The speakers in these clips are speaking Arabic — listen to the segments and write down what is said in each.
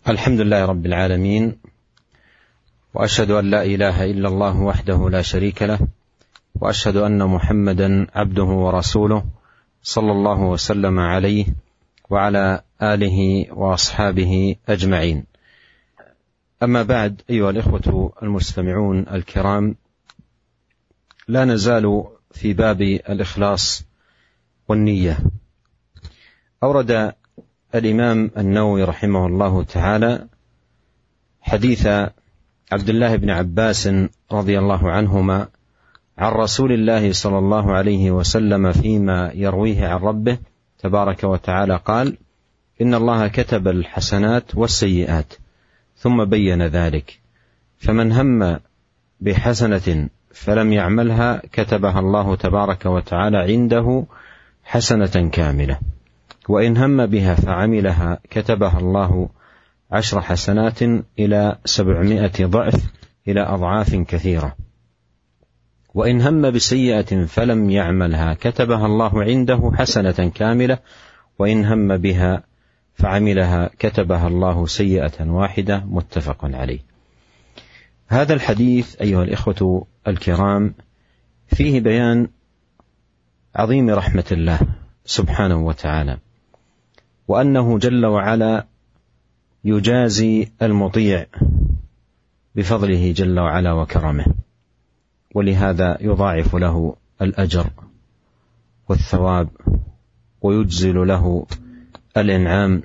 الحمد لله رب العالمين، وأشهد أن لا إله إلا الله وحده لا شريك له، وأشهد أن محمدا عبده ورسوله صلى الله وسلم عليه وعلى آله وأصحابه أجمعين. أما بعد، أيها الإخوة المستمعون الكرام، لا نزال في باب الإخلاص والنية. أورد الإمام النووي رحمه الله تعالى حديث عبد الله بن عباس رضي الله عنهما عن رسول الله صلى الله عليه وسلم فيما يرويه عن ربه تبارك وتعالى قال: إن الله كتب الحسنات والسيئات ثم بين ذلك، فمن هم بحسنة فلم يعملها كتبها الله تبارك وتعالى عنده حسنة كاملة، وإن هم بها فعملها كتبها الله 10 حسنات إلى 700 ضعف إلى أضعاف كثيرة، وإن هم بسيئة فلم يعملها كتبها الله عنده حسنة كاملة، وإن هم بها فعملها كتبها الله سيئة واحدة. متفق عليه. هذا الحديث أيها الإخوة الكرام فيه بيان عظيم رحمة الله سبحانه وتعالى، وأنه جل وعلا يجازي المطيع بفضله جل وعلا وكرمه، ولهذا يضاعف له الأجر والثواب ويجزل له الإنعام،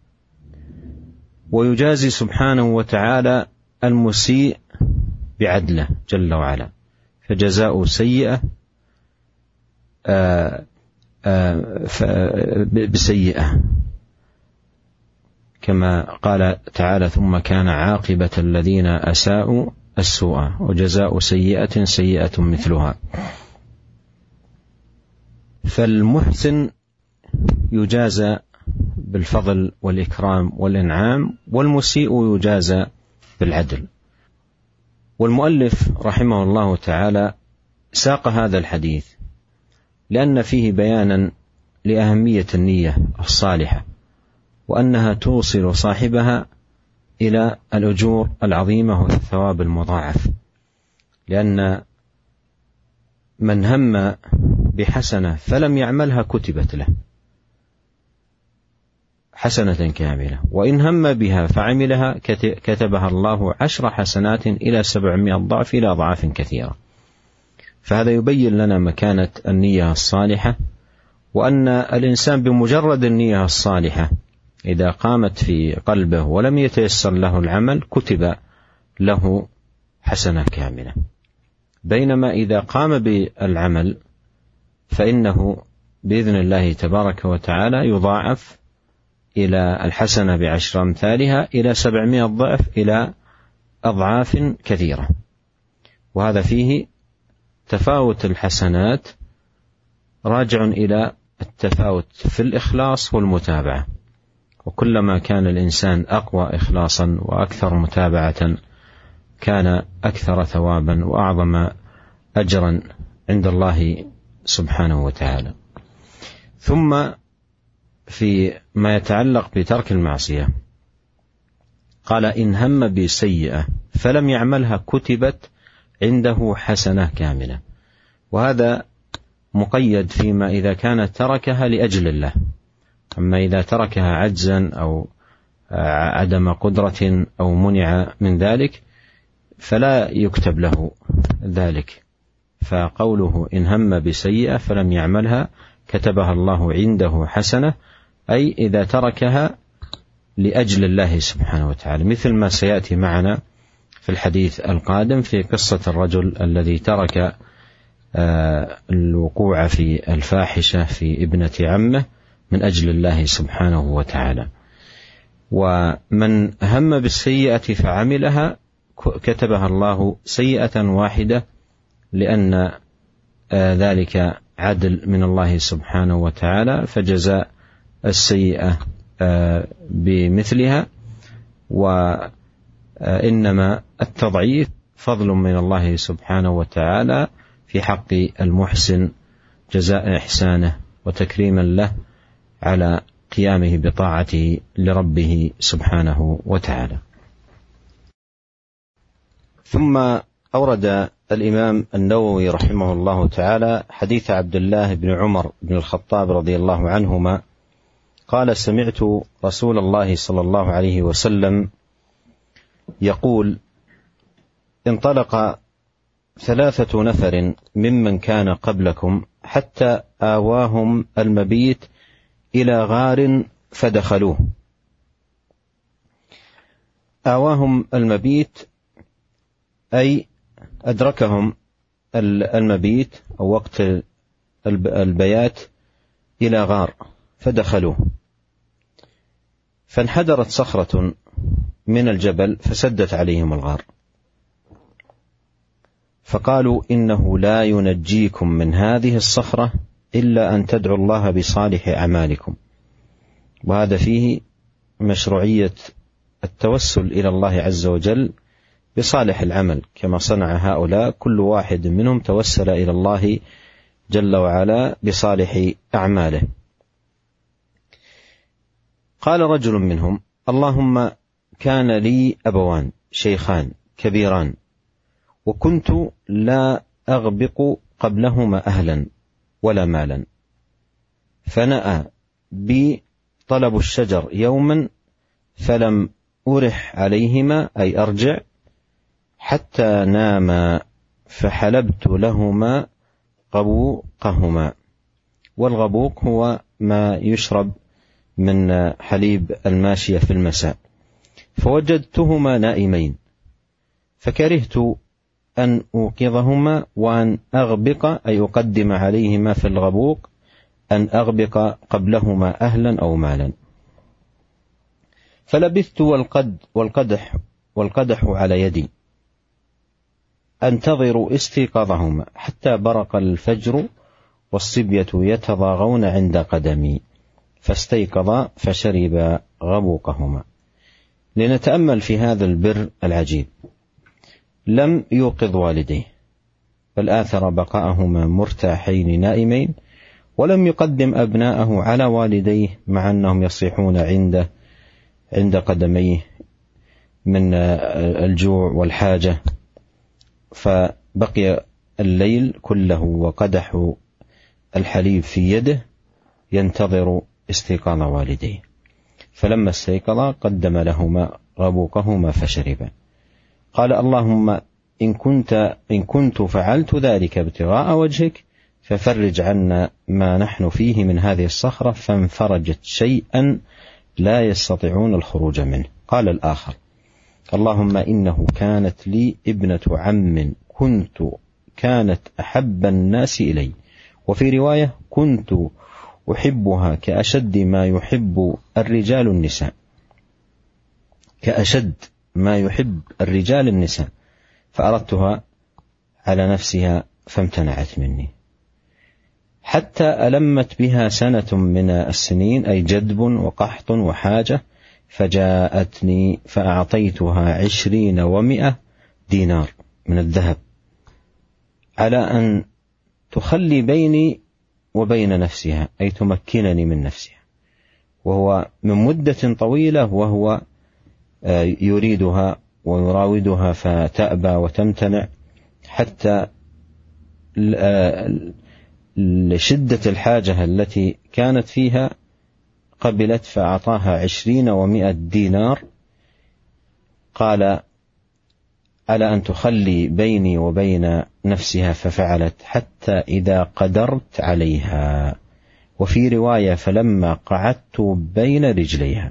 ويجازي سبحانه وتعالى المسيء بعدله جل وعلا، فجزاء سيئة بسيئة، كما قال تعالى: ثم كان عاقبة الذين أساءوا السوء وجزاء سيئة سيئة مثلها. فالمحسن يجازى بالفضل والإكرام والإنعام، والمسيء يجازى بالعدل. والمؤلف رحمه الله تعالى ساق هذا الحديث لأن فيه بيانا لأهمية النية الصالحة، وأنها توصل صاحبها إلى الأجور العظيمة والثواب المضاعف، لأن من هم بحسنة فلم يعملها كتبت له حسنة كاملة، وإن هم بها فعملها كتبها الله 10 حسنات إلى 700 ضعف إلى أضعاف كثيرة. فهذا يبين لنا مكانة النية الصالحة، وأن الإنسان بمجرد النية الصالحة إذا قامت في قلبه ولم يتيسر له العمل كتب له حسنة كاملة، بينما إذا قام بالعمل فإنه بإذن الله تبارك وتعالى يضاعف إلى الحسنة ب10 أمثالها إلى 700 ضعف إلى أضعاف كثيرة. وهذا فيه تفاوت الحسنات راجع إلى التفاوت في الإخلاص والمتابعة، وكلما كان الإنسان أقوى إخلاصا وأكثر متابعة كان أكثر ثوابا وأعظم أجرا عند الله سبحانه وتعالى. ثم في ما يتعلق بترك المعصية قال: إن هم بسيئة فلم يعملها كتبت عنده حسنة كاملة. وهذا مقيد فيما إذا كان تركها لأجل الله، أما إذا تركها عجزا أو عدم قدرة أو منع من ذلك فلا يكتب له ذلك. فقوله إن هم بسيئة فلم يعملها كتبها الله عنده حسنة، أي إذا تركها لأجل الله سبحانه وتعالى، مثل ما سيأتي معنا في الحديث القادم في قصة الرجل الذي ترك الوقوع في الفاحشة في ابنة عمه من أجل الله سبحانه وتعالى. ومن هم بالسيئة فعملها كتبها الله سيئة واحدة، لأن ذلك عدل من الله سبحانه وتعالى، فجزاء السيئة بمثلها، وإنما التضعيف فضل من الله سبحانه وتعالى في حق المحسن، جزاء إحسانه وتكريما له على قيامه بطاعته لربه سبحانه وتعالى. ثم أورد الإمام النووي رحمه الله تعالى حديث عبد الله بن عمر بن الخطاب رضي الله عنهما قال: سمعت رسول الله صلى الله عليه وسلم يقول: انطلق 3 نفر ممن كان قبلكم حتى آواهم المبيت إلى غار فدخلوه. آواهم المبيت أي أدركهم المبيت أو وقت البيات إلى غار فدخلوه، فانحدرت صخرة من الجبل فسدت عليهم الغار، فقالوا: إنه لا ينجيكم من هذه الصخرة إلا أن تدعوا الله بصالح أعمالكم. وهذا فيه مشروعية التوسل إلى الله عز وجل بصالح العمل، كما صنع هؤلاء، كل واحد منهم توسل إلى الله جل وعلا بصالح أعماله. قال رجل منهم: اللهم كان لي أبوان شيخان كبيران، وكنت لا أغبق قبلهما أهلا ولا مالا، فنأى بي طلب الشجر يوما فلم أرح عليهما أي أرجع حتى ناما، فحلبت لهما غبوقهما. والغبوق هو ما يشرب من حليب الماشية في المساء، فوجدتهما نائمين، فكرهت أن أوقظهما وأن أغبق أي أقدم عليهما في الغبوق أن أغبق قبلهما أهلا أو مالا، فلبثت والقدح على يدي أنتظر استيقاظهما حتى برق الفجر والصبية يتضاغون عند قدمي، فاستيقظا فشرب غبوقهما. لنتأمل في هذا البر العجيب. لم يوقظ والديه، بل آثر بقاءهما مرتاحين نائمين، ولم يقدم أبناءه على والديه مع أنهم يصيحون عند قدميه من الجوع والحاجة، فبقي الليل كله وقدح الحليب في يده ينتظر استيقاظ والديه، فلما استيقظا قدم لهما غبوقهما فشربا. قال: اللهم إن كنت فعلت ذلك ابتغاء وجهك ففرج عنا ما نحن فيه من هذه الصخرة، فانفرجت شيئا لا يستطيعون الخروج منه. قال الآخر: اللهم إنه كانت لي ابنة عم كانت أحب الناس إلي، وفي رواية كنت أحبها كأشد ما يحب الرجال النساء، كأشد ما يحب الرجال النساء، فأردتها على نفسها فامتنعت مني، حتى ألمت بها سنة من السنين أي جدب وقحط وحاجة، فجاءتني فأعطيتها 20 و100 دينار من الذهب على أن تخلي بيني وبين نفسها أي تمكنني من نفسها، وهو من مدة طويلة وهو يريدها ويراودها فتأبى وتمتنع، حتى لشدة الحاجة التي كانت فيها قبلت فأعطاها 20 و100 دينار، قال على أن تخلي بيني وبين نفسها، ففعلت حتى إذا قدرت عليها، وفي رواية فلما قعدت بين رجليها.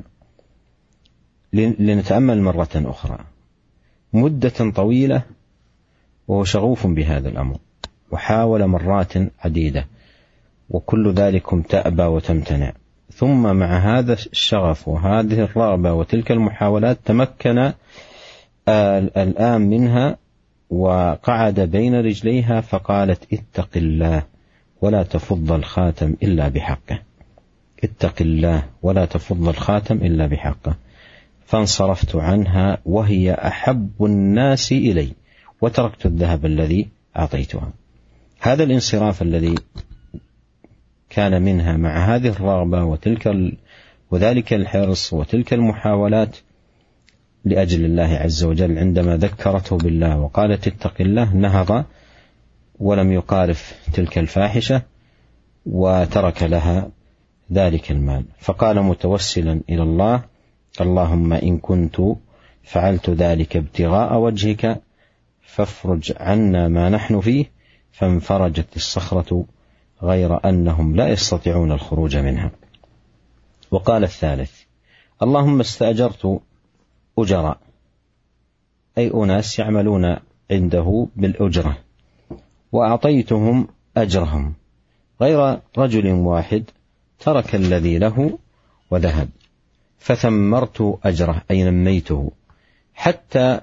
لنتأمل مرة أخرى. مدة طويلة وهو شغوف بهذا الأمر، وحاول مرات عديدة، وكل ذلكم تأبى وتمتنع، ثم مع هذا الشغف وهذه الرغبة وتلك المحاولات تمكن الآن منها وقعد بين رجليها، فقالت: اتق الله ولا تفض الخاتم إلا بحقه، اتق الله ولا تفض الخاتم إلا بحقه. فانصرفت عنها وهي أحب الناس إلي، وتركت الذهب الذي أعطيتها. هذا الانصراف الذي كان منها مع هذه الرغبة وتلك وذلك الحرص وتلك المحاولات لأجل الله عز وجل. عندما ذكرته بالله وقالت اتق الله نهض ولم يقارف تلك الفاحشة وترك لها ذلك المال، فقال متوسلا إلى الله: اللهم إن كنت فعلت ذلك ابتغاء وجهك فافرج عنا ما نحن فيه، فانفرجت الصخرة غير أنهم لا يستطيعون الخروج منها. وقال الثالث: اللهم استأجرت أجراء، أي أناس يعملون عنده بالأجرة، وأعطيتهم أجرهم، غير رجل واحد ترك الذي له وذهب، فثمرت أجره، أي نميته حتى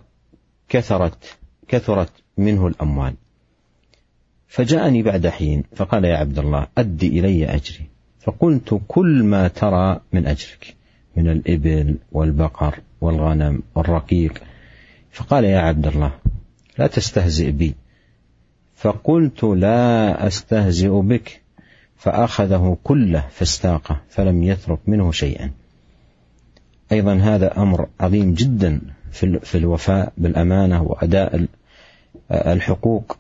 كثرت منه الأموال. فجاءني بعد حين فقال: يا عبد الله أدي إلي أجري. فقلت: كل ما ترى من أجرك من الإبل والبقر والغنم والرقيق. فقال: يا عبد الله لا تستهزئ بي. فقلت: لا أستهزئ بك. فأخذه كله فاستاقه فلم يترك منه شيئا. أيضا هذا أمر عظيم جدا في الوفاء بالأمانة وأداء الحقوق.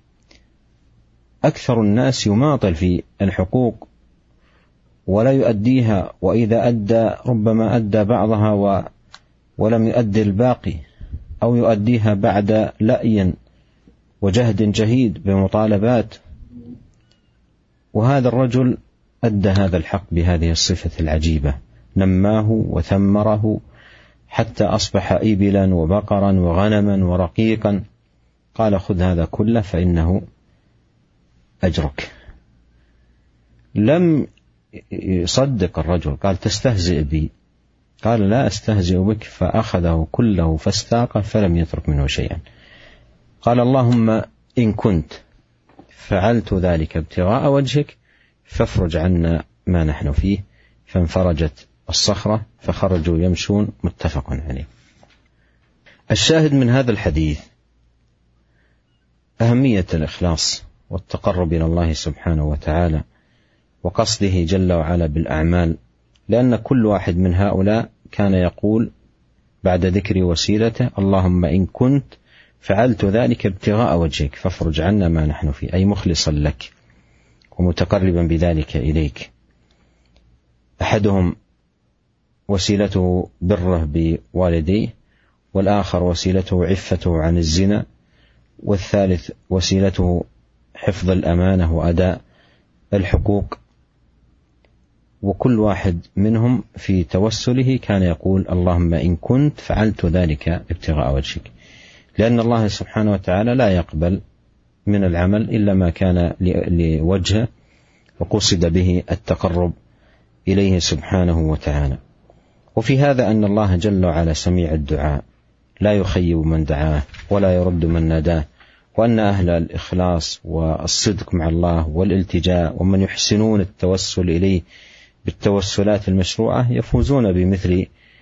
أكثر الناس يماطل في الحقوق ولا يؤديها، وإذا أدى ربما أدى بعضها ولم يؤدي الباقي، أو يؤديها بعد لأي وجهد جهيد بمطالبات. وهذا الرجل أدى هذا الحق بهذه الصفة العجيبة، نماه وثمره حتى أصبح إبلا وبقرا وغنما ورقيقا. قال: خذ هذا كله فإنه أجرك. لم يصدق الرجل، قال: تستهزئ بي. قال: لا أستهزئ بك. فأخذه كله فاستاقه فلم يترك منه شيئا. قال: اللهم إن كنت فعلت ذلك ابتغاء وجهك فافرج عنا ما نحن فيه، فانفرجت الصخرة فخرجوا يمشون. متفق عليه. الشاهد من هذا الحديث أهمية الإخلاص والتقرب إلى الله سبحانه وتعالى وقصده جل وعلا بالأعمال، لأن كل واحد من هؤلاء كان يقول بعد ذكر وسيلته: اللهم إن كنت فعلت ذلك ابتغاء وجهك فافرج عنا ما نحن فيه، أي مخلصا لك ومتقربا بذلك إليك. أحدهم وسيلته بره بوالديه، والآخر وسيلته عفته عن الزنا، والثالث وسيلته حفظ الأمانة وأداء الحقوق. وكل واحد منهم في توسله كان يقول: اللهم إن كنت فعلت ذلك ابتغاء وجهك، لأن الله سبحانه وتعالى لا يقبل من العمل إلا ما كان لوجهه وقصد به التقرب إليه سبحانه وتعالى. وفي هذا أن الله جل وعلا سميع الدعاء، لا يخيب من دعاه ولا يرد من ناداه، وأن أهل الإخلاص والصدق مع الله والالتجاء ومن يحسنون التوسل إليه بالتوسلات المشروعة يفوزون بمثل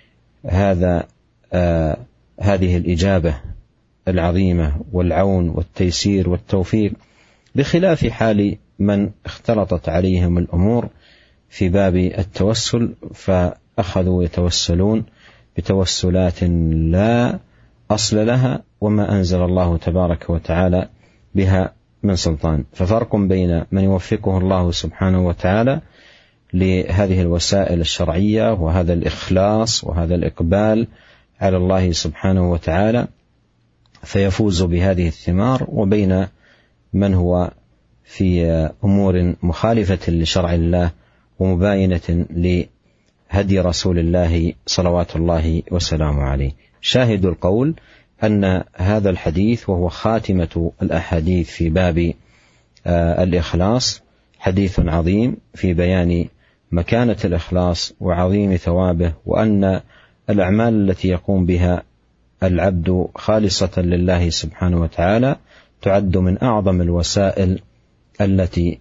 هذه الإجابة العظيمة والعون والتيسير والتوفيق، بخلاف حال من اختلطت عليهم الأمور في باب التوسل فأخذوا يتوسلون بتوسلات لا أصل لها وما أنزل الله تبارك وتعالى بها من سلطان. ففرق بين من يوفقه الله سبحانه وتعالى لهذه الوسائل الشرعية وهذا الإخلاص وهذا الإقبال على الله سبحانه وتعالى فيفوز بهذه الثمار، وبين من هو في أمور مخالفة لشرع الله ومباينة لهدي رسول الله صلوات الله وسلامه عليه. شاهد القول أن هذا الحديث وهو خاتمة الأحاديث في باب الإخلاص حديث عظيم في بيان مكانة الإخلاص وعظيم ثوابه، وأن الأعمال التي يقوم بها العبد خالصة لله سبحانه وتعالى تعد من أعظم الوسائل التي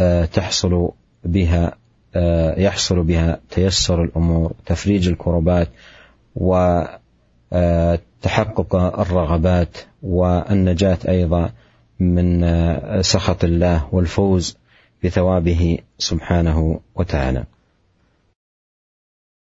يحصل بها تيسر الأمور، تفريج الكربات، وتحقق الرغبات، والنجاة أيضا من سخط الله والفوز بثوابه سبحانه وتعالى.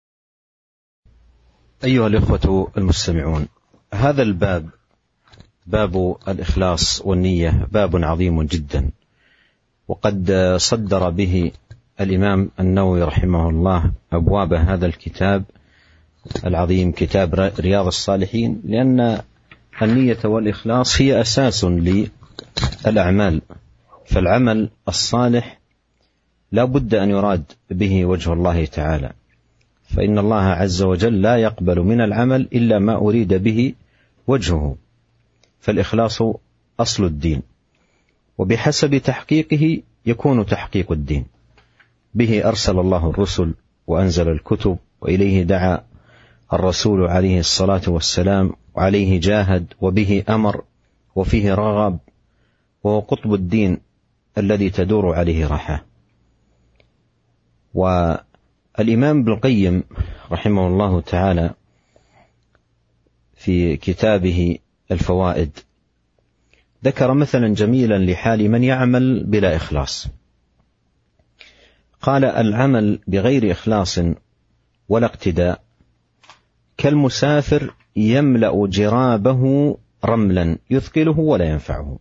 أيها الإخوة المستمعون، هذا الباب، باب الإخلاص والنية، باب عظيم جدا، وقد صدر به الإمام النووي رحمه الله أبواب هذا الكتاب العظيم، كتاب رياض الصالحين، لأن النية والإخلاص هي أساس للأعمال. فالعمل الصالح لا بد أن يراد به وجه الله تعالى، فإن الله عز وجل لا يقبل من العمل إلا ما أريد به وجهه، فالإخلاص أصل الدين، وبحسب تحقيقه يكون تحقيق الدين. به أرسل الله الرسل وأنزل الكتب، وإليه دعا الرسول عليه الصلاة والسلام، وعليه جاهد، وبه أمر، وفيه رغب، وهو قطب الدين الذي تدور عليه رحاه. والإمام ابن القيم رحمه الله تعالى في كتابه الفوائد ذكر مثلا جميلا لحال من يعمل بلا إخلاص. قال: العمل بغير إخلاص ولا اقتداء كالمسافر يملأ جرابه رملا يثقله ولا ينفعه.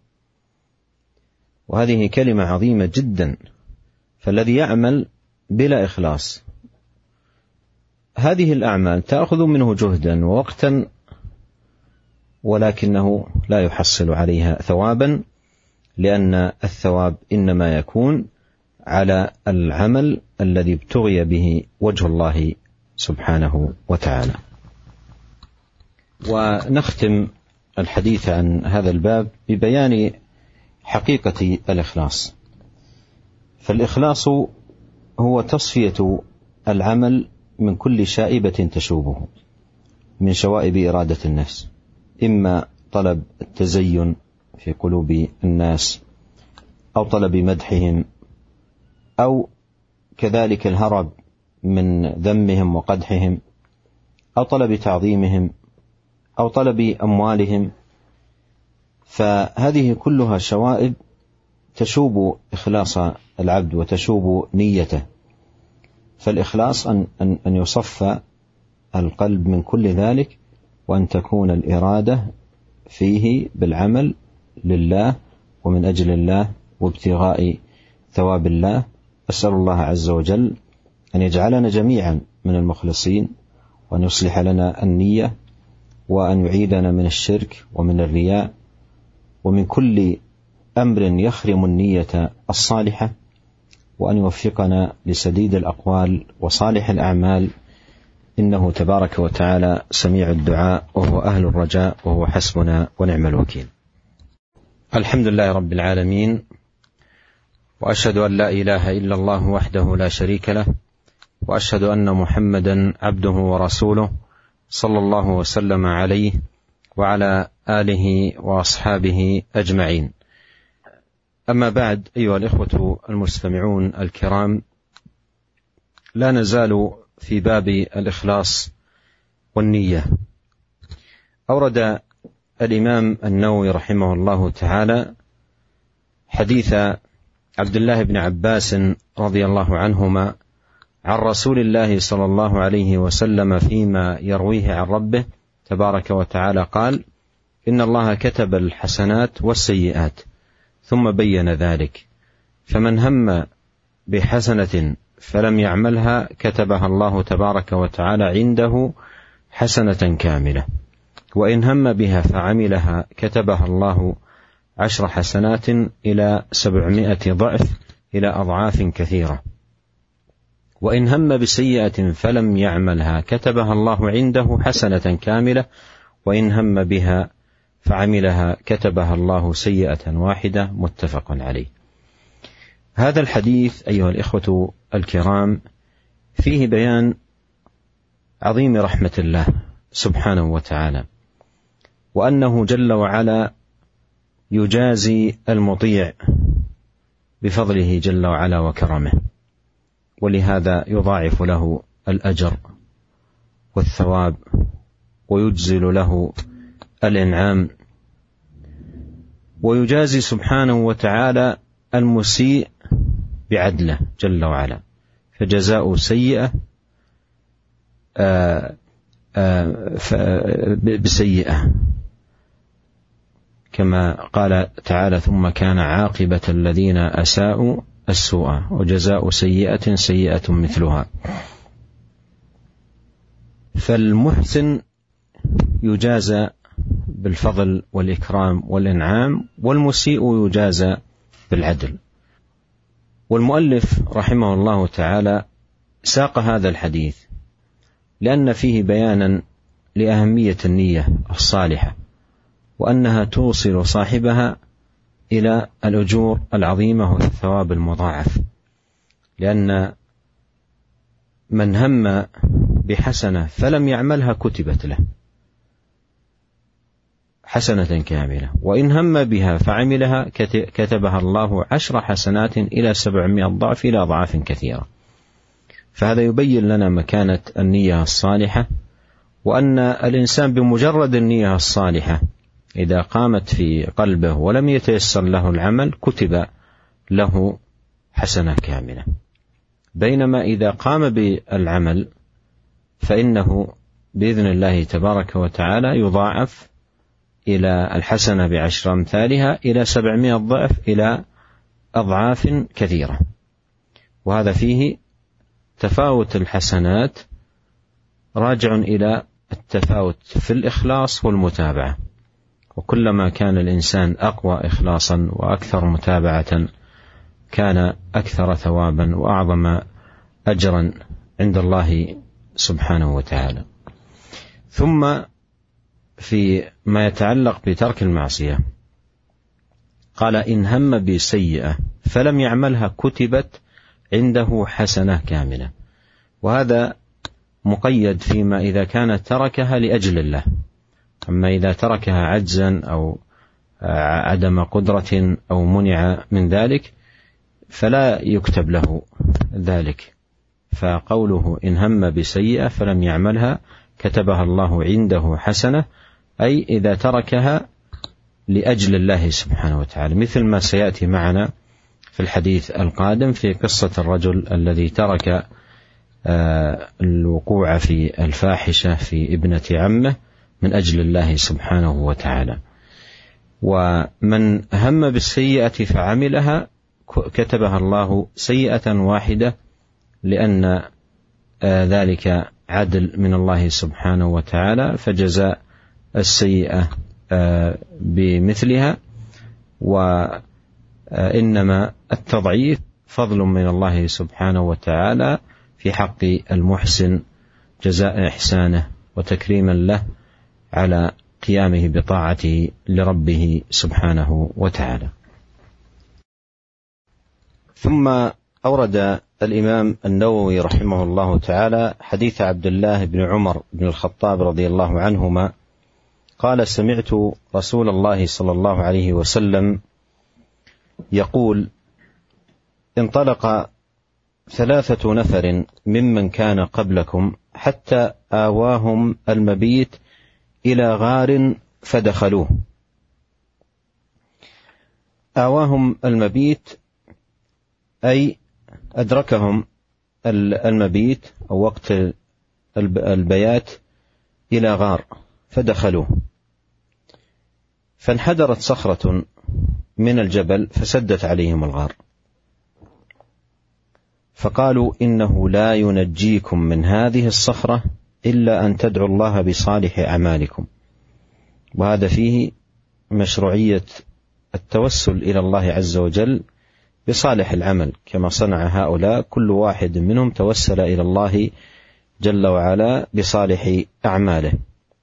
وهذه كلمة عظيمة جدا. فالذي يعمل بلا إخلاص، هذه الأعمال تأخذ منه جهدا ووقتا، ولكنه لا يحصل عليها ثوابا، لأن الثواب إنما يكون على العمل الذي ابتغي به وجه الله سبحانه وتعالى. ونختم الحديث عن هذا الباب ببيان حقيقة الإخلاص. فالإخلاص هو تصفية العمل من كل شائبة تشوبه من شوائب إرادة النفس، إما طلب التزين في قلوب الناس، أو طلب مدحهم، أو كذلك الهرب من ذمهم وقدحهم، أو طلب تعظيمهم، أو طلب أموالهم. فهذه كلها شوائب تشوب إخلاص العبد وتشوب نيته. فالإخلاص أن يصفى القلب من كل ذلك، وأن تكون الإرادة فيه بالعمل لله ومن أجل الله وابتغاء ثواب الله. أسأل الله عز وجل أن يجعلنا جميعا من المخلصين، وأن يصلح لنا النية، وأن يعيدنا من الشرك ومن الرياء ومن كل أمر يخرم النية الصالحة، وأن يوفقنا لسديد الأقوال وصالح الأعمال، إنه تبارك وتعالى سميع الدعاء، وهو أهل الرجاء، وهو حسبنا ونعم الوكيل. الحمد لله رب العالمين، وأشهد أن لا إله إلا الله وحده لا شريك له، وأشهد أن محمدا عبده ورسوله، صلى الله وسلم عليه وعلى آله وأصحابه أجمعين. أما بعد، أيها الإخوة المستمعون الكرام، لا نزال في باب الإخلاص والنية. أورد الإمام النووي رحمه الله تعالى حديث عبد الله بن عباس رضي الله عنهما عن رسول الله صلى الله عليه وسلم فيما يرويه عن ربه تبارك وتعالى قال: إن الله كتب الحسنات والسيئات، ثم بين ذلك، فمن هم بحسنة فلم يعملها كتبها الله تبارك وتعالى عنده حسنة كاملة، وإن هم بها فعملها كتبها الله 10 حسنات إلى 700 ضعف إلى أضعاف كثيرة، وإن هم بسيئة فلم يعملها كتبها الله عنده حسنة كاملة، وإن هم بها فعملها كتبها الله سيئة واحدة. متفق عليه. هذا الحديث أيها الإخوة الكرام فيه بيان عظيم رحمة الله سبحانه وتعالى، وأنه جل وعلا يجازي المطيع بفضله جل وعلا وكرمه، ولهذا يضاعف له الأجر والثواب، ويجزل له الإنعام، ويجازي سبحانه وتعالى المسيء بعدله جل وعلا. فجزاء سيئة بسيئة، كما قال تعالى: ثم كان عاقبة الذين أساءوا السوء وجزاء سيئة سيئة مثلها. فالمحسن يجازى بالفضل والإكرام والإنعام، والمسيء يجازى بالعدل. والمؤلف رحمه الله تعالى ساق هذا الحديث لأن فيه بيانا لأهمية النية الصالحة، وأنها توصل صاحبها إلى الأجور العظيمة والثواب المضاعف، لأن من هم بحسنة فلم يعملها كتبت له حسنة كاملة، وإن هم بها فعملها كتبها الله 10 حسنات إلى 700 ضعف إلى أضعاف كثيرة. فهذا يبين لنا مكانة النية الصالحة، وأن الإنسان بمجرد النية الصالحة إذا قامت في قلبه ولم يتيسر له العمل كتب له حسنة كاملة، بينما إذا قام بالعمل فإنه بإذن الله تبارك وتعالى يضاعف إلى الحسنة ب10 أمثالها إلى 700 ضعف إلى أضعاف كثيرة. وهذا فيه تفاوت الحسنات راجع إلى التفاوت في الإخلاص والمتابعة، وكلما كان الإنسان أقوى إخلاصا وأكثر متابعة كان أكثر ثوابا وأعظم أجرا عند الله سبحانه وتعالى. ثم في ما يتعلق بترك المعصية قال: إن هم بسيئة فلم يعملها كتبت عنده حسنة كاملة. وهذا مقيد فيما إذا كان تركها لأجل الله، أما إذا تركها عجزا أو عدم قدرة أو منع من ذلك فلا يكتب له ذلك. فقوله إن هم بسيئة فلم يعملها كتبها الله عنده حسنة، أي إذا تركها لأجل الله سبحانه وتعالى، مثل ما سيأتي معنا في الحديث القادم في قصة الرجل الذي ترك الوقوع في الفاحشة في ابنة عمه من أجل الله سبحانه وتعالى. ومن هم بالسيئة فعملها كتبها الله سيئة واحدة، لأن ذلك عدل من الله سبحانه وتعالى، فجزاء السيئة بمثلها، وإنما التضعيف فضل من الله سبحانه وتعالى في حق المحسن، جزاء إحسانه وتكريما له على قيامه بطاعته لربه سبحانه وتعالى. ثم أورد الإمام النووي رحمه الله تعالى حديث عبد الله بن عمر بن الخطاب رضي الله عنهما قال: سمعت رسول الله صلى الله عليه وسلم يقول: انطلق 3 نفر ممن كان قبلكم حتى آواهم المبيت إلى غار فدخلوه. آواهم المبيت أي أدركهم المبيت أو وقت البيات إلى غار فدخلوه، فانحدرت صخرة من الجبل فسدت عليهم الغار، فقالوا: إنه لا ينجيكم من هذه الصخرة إلا أن تدعوا الله بصالح أعمالكم. وهذا فيه مشروعية التوسل إلى الله عز وجل بصالح العمل، كما صنع هؤلاء، كل واحد منهم توسل إلى الله جل وعلا بصالح أعماله.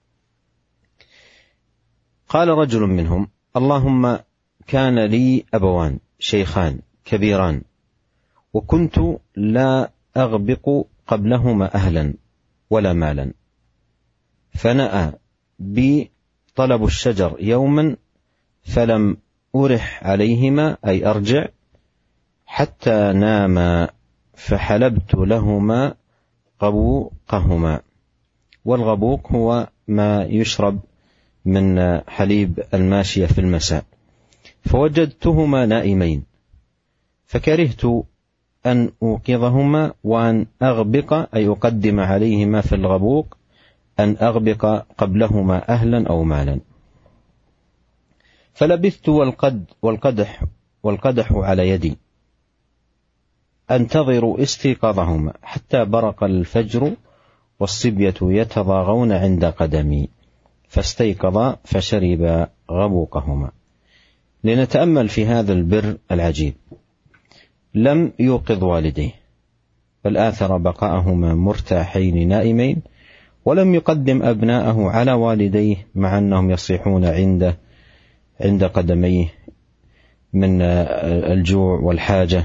قال رجل منهم: اللهم كان لي أبوان شيخان كبيران، وكنت لا أغبق قبلهما أهلا ولا مالا، فنأى بي طلب الشجر يوما فلم أرح عليهما أي أرجع حتى ناما، فحلبت لهما غبوقهما. والغبوق هو ما يشرب من حليب الماشية في المساء، فوجدتهما نائمين، فكرهت أن أوقظهما وأن أغبق أي أقدم عليهما في الغبوق أن أغبق قبلهما أهلا أو مالا. فلبثت والقدح على يدي أنتظر استيقاظهما حتى برق الفجر والصبية يتضاغون عند قدمي، فاستيقظا فشرب غبوقهما. لنتأمل في هذا البر العجيب. لم يوقظ والديه، بل آثر بقاءهما مرتاحين نائمين، ولم يقدم أبناءه على والديه مع أنهم يصيحون عند قدميه من الجوع والحاجة.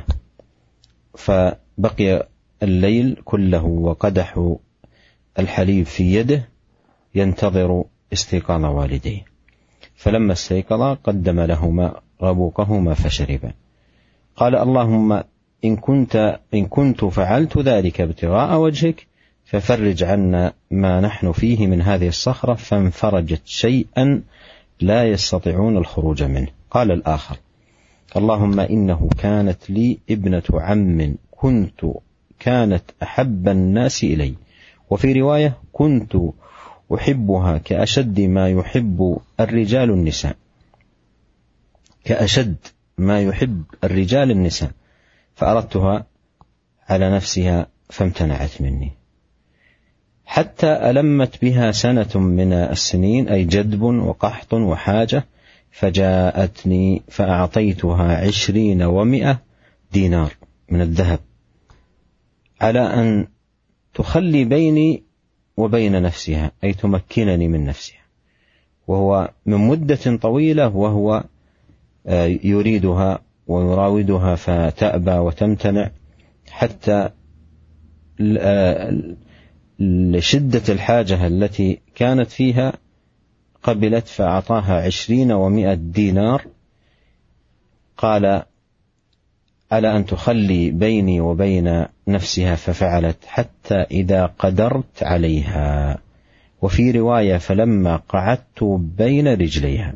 فبقي الليل كله وقدح الحليب في يده ينتظر استيقاظ والديه. فلما استيقظا قدم لهما غبوقهما فشربا. قال: اللهم إن كنت فعلت ذلك ابتغاء وجهك ففرج عنا ما نحن فيه من هذه الصخرة. فانفرجت شيئا لا يستطيعون الخروج منه. قال الآخر: اللهم إنه كانت لي ابنة عم كانت أحب الناس إلي. وفي رواية: كنت أحبها كأشد ما يحب الرجال النساء، كأشد ما يحب الرجال النساء، فأردتها على نفسها فامتنعت مني، حتى ألمت بها سنة من السنين، أي جدب وقحط وحاجة، فجاءتني فأعطيتها 20 و100 دينار من الذهب على أن تخلي بيني وبين نفسها، أي تمكنني من نفسها، وهو من مدة طويلة وهو يريدها ويراودها فتأبى وتمتنع، حتى لشدة الحاجة التي كانت فيها قبلت فأعطاها 20 و100 دينار، قال: على أن تخلي بيني وبين نفسها، ففعلت حتى إذا قدرت عليها. وفي رواية: فلما قعدت بين رجليها.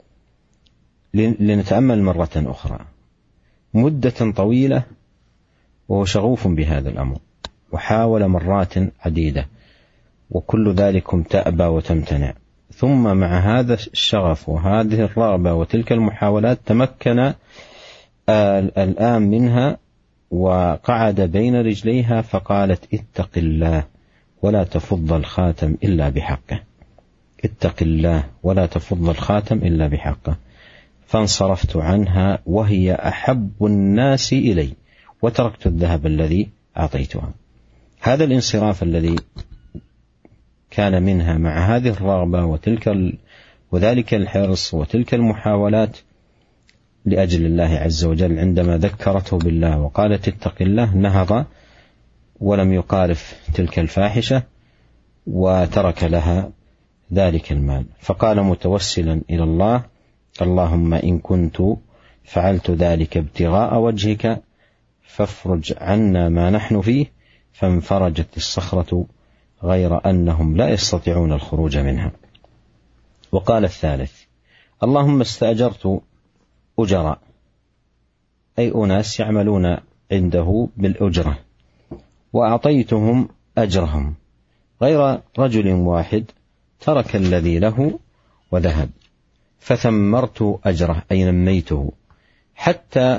لنتأمل مرة أخرى. مدة طويلة وهو شغوف بهذا الأمر، وحاول مرات عديدة، وكل ذلكم تأبى وتمتنع. ثم مع هذا الشغف وهذه الرغبة وتلك المحاولات تمكن الآن منها وقعد بين رجليها، فقالت: اتق الله ولا تفض الخاتم إلا بحقه، اتق الله ولا تفض الخاتم إلا بحقه. فانصرفت عنها وهي أحب الناس إلي، وتركت الذهب الذي أعطيتها. هذا الانصراف الذي كان منها مع هذه الرغبة وذلك الحرص وتلك المحاولات لأجل الله عز وجل، عندما ذكرته بالله وقالت اتق الله، نهض ولم يقارف تلك الفاحشة وترك لها ذلك المال. فقال متوسلا إلى الله: اللهم إن كنت فعلت ذلك ابتغاء وجهك فافرج عنا ما نحن فيه. فانفرجت الصخرة غير أنهم لا يستطيعون الخروج منها. وقال الثالث: اللهم استأجرت أجراء، أي أناس يعملون عنده بالأجرة، وأعطيتهم أجرهم، غير رجل واحد ترك الذي له وذهب، فثمرت أجره، أي نميته، حتى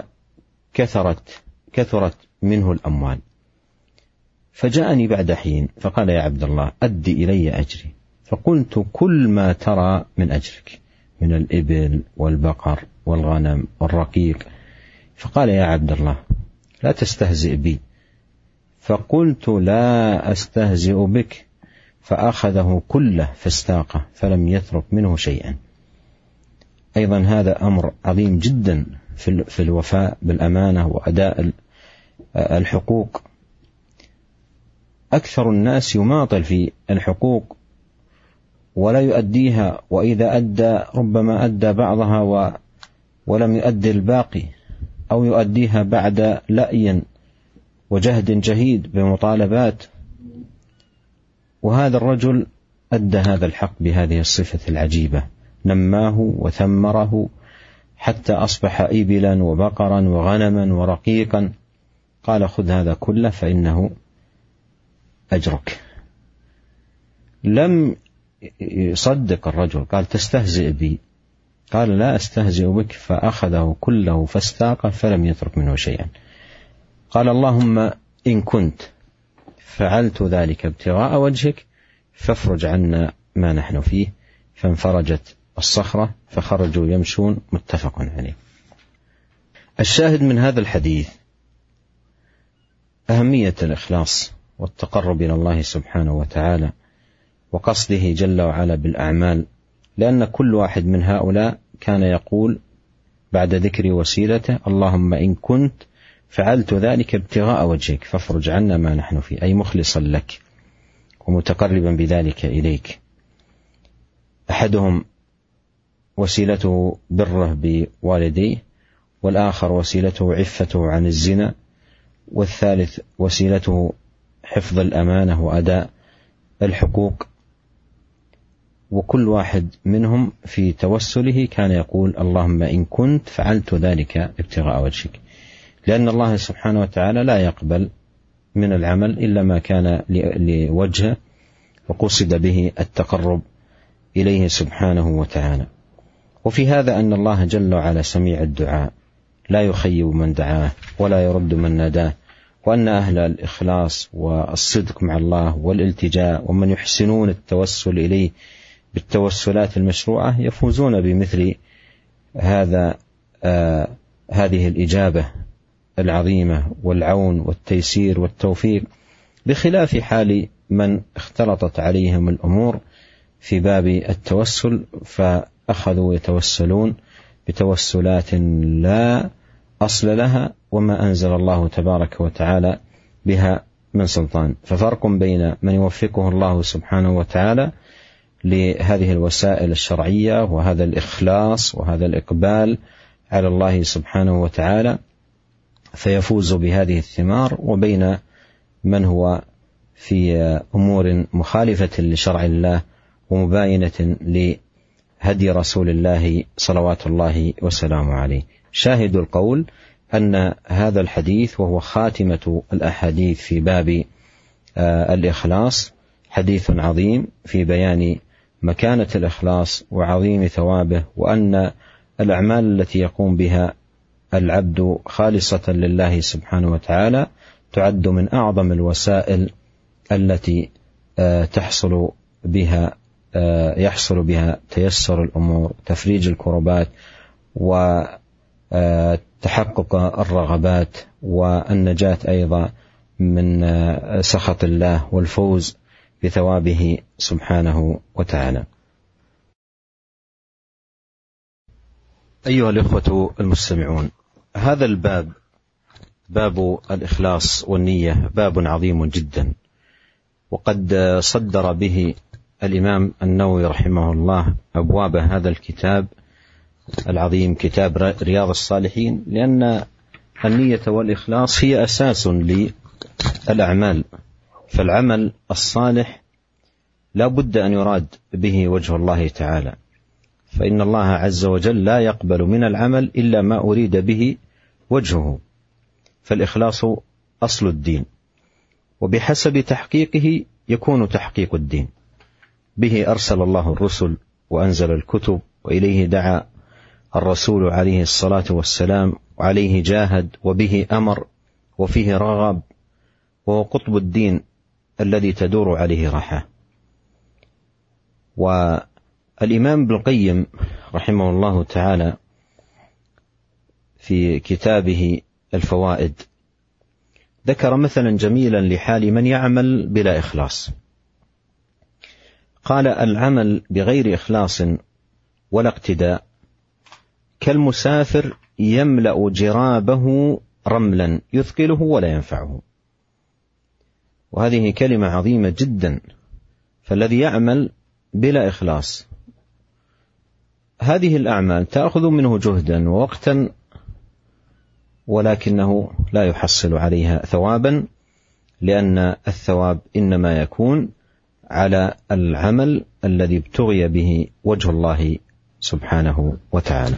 كثرت منه الأموال. فجاءني بعد حين فقال: يا عبد الله أدي إلي أجري. فقلت: كل ما ترى من أجرك من الإبل والبقر والغنم والرقيق. فقال: يا عبد الله لا تستهزئ بي. فقلت: لا أستهزئ بك. فأخذه كله فاستاقه فلم يترك منه شيئا. أيضا هذا أمر عظيم جدا في الوفاء بالأمانة وأداء الحقوق. أكثر الناس يماطل في الحقوق ولا يؤديها، وإذا أدى ربما أدى بعضها ولم يؤدي الباقي، أو يؤديها بعد لأي وجهد جهيد بمطالبات. وهذا الرجل أدى هذا الحق بهذه الصفة العجيبة، نماه وثمره حتى أصبح إبلا وبقرا وغنما ورقيقا. قال: خذ هذا كله فإنه أجرك. لم يصدق الرجل، قال تستهزئ بي؟ قال لا أستهزئ بك، فأخذه كله فاستاقه فلم يترك منه شيئا. قال اللهم إن كنت فعلت ذلك ابتغاء وجهك فافرج عنا ما نحن فيه، فانفرجت الصخرة فخرجوا يمشون. متفق عليه. الشاهد من هذا الحديث أهمية الإخلاص والتقرب إلى الله سبحانه وتعالى وقصده جل وعلا بالأعمال، لأن كل واحد من هؤلاء كان يقول بعد ذكر وسيلته اللهم إن كنت فعلت ذلك ابتغاء وجهك فافرج عنا ما نحن فيه، أي مخلصا لك ومتقربا بذلك إليك. أحدهم وسيلته بره بوالديه، والآخر وسيلته عفته عن الزنا، والثالث وسيلته حفظ الأمانة وأداء الحقوق. وكل واحد منهم في توسله كان يقول اللهم إن كنت فعلت ذلك ابتغاء وجهك، لأن الله سبحانه وتعالى لا يقبل من العمل إلا ما كان لوجهه وقصد به التقرب إليه سبحانه وتعالى. وفي هذا أن الله جل وعلا سميع الدعاء لا يخيب من دعاه ولا يرد من ناداه، وأن أهل الإخلاص والصدق مع الله والالتجاء ومن يحسنون التوسل إليه بالتوسلات المشروعة يفوزون بمثل هذه الإجابة العظيمة والعون والتيسير والتوفيق، بخلاف حال من اختلطت عليهم الأمور في باب التوسل فأخذوا يتوسلون بتوسلات لا أصل لها وما أنزل الله تبارك وتعالى بها من سلطان. ففرق بين من يوفقه الله سبحانه وتعالى لهذه الوسائل الشرعية وهذا الإخلاص وهذا الإقبال على الله سبحانه وتعالى فيفوز بهذه الثمار، وبين من هو في أمور مخالفة لشرع الله ومباينة لهدي رسول الله صلوات الله وسلامه عليه. شاهد القول أن هذا الحديث وهو خاتمة الأحاديث في باب الإخلاص حديث عظيم في بيان مكانة الإخلاص وعظيم ثوابه، وأن الأعمال التي يقوم بها العبد خالصة لله سبحانه وتعالى تعد من أعظم الوسائل التي يحصل بها تيسر الأمور، تفريج الكربات، وتحقق الرغبات، والنجاة أيضا من سخط الله والفوز بثوابه سبحانه وتعالى. أيها الإخوة المستمعون، هذا الباب باب الإخلاص والنية باب عظيم جدا، وقد صدر به الإمام النووي رحمه الله أبواب هذا الكتاب العظيم كتاب رياض الصالحين، لأن النية والإخلاص هي أساس للأعمال، فالعمل الصالح لا بد أن يراد به وجه الله تعالى، فإن الله عز وجل لا يقبل من العمل إلا ما أريد به وجهه، فالإخلاص أصل الدين، وبحسب تحقيقه يكون تحقيق الدين. به أرسل الله الرسل وأنزل الكتب، وإليه دعا الرسول عليه الصلاة والسلام، وعليه جاهد، وبه أمر، وفيه رغب، وهو قطب الدين الذي تدور عليه رحاه. والإمام ابن القيم رحمه الله تعالى في كتابه الفوائد ذكر مثلا جميلا لحال من يعمل بلا إخلاص. قال: العمل بغير إخلاص ولا اقتداء كالمسافر يملأ جرابه رملا يثقله ولا ينفعه. وهذه كلمة عظيمة جدا، فالذي يعمل بلا إخلاص هذه الأعمال تأخذ منه جهدا ووقتا، ولكنه لا يحصل عليها ثوابا، لأن الثواب إنما يكون على العمل الذي ابتغي به وجه الله سبحانه وتعالى.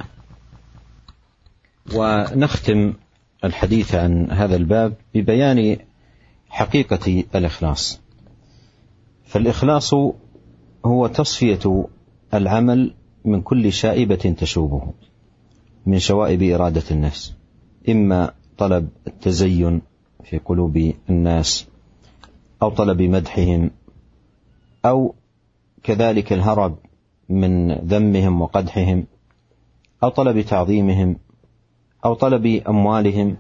ونختم الحديث عن هذا الباب ببيان حقيقة الإخلاص. فالإخلاص هو تصفية العمل من كل شائبة تشوبه من شوائب إرادة النفس، إما طلب التزين في قلوب الناس، أو طلب مدحهم، أو كذلك الهرب من ذمهم وقدحهم، أو طلب تعظيمهم، أو طلب أموالهم.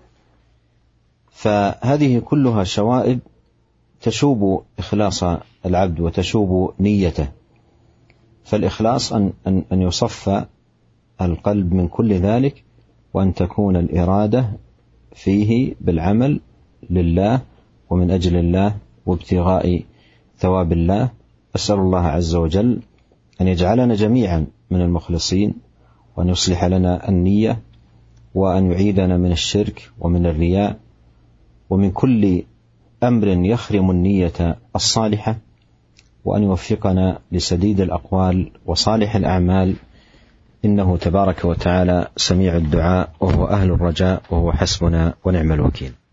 فهذه كلها شوائب تشوب إخلاص العبد وتشوب نيته. فالإخلاص أن يصفى القلب من كل ذلك، وأن تكون الإرادة فيه بالعمل لله ومن أجل الله وابتغاء ثواب الله. أسأل الله عز وجل أن يجعلنا جميعا من المخلصين، وأن يصلح لنا النية، وأن يعيذنا من الشرك ومن الرياء ومن كل أمر يخرم النية الصالحة، وأن يوفقنا لسديد الأقوال وصالح الأعمال، إنه تبارك وتعالى سميع الدعاء وهو أهل الرجاء وهو حسبنا ونعم الوكيل.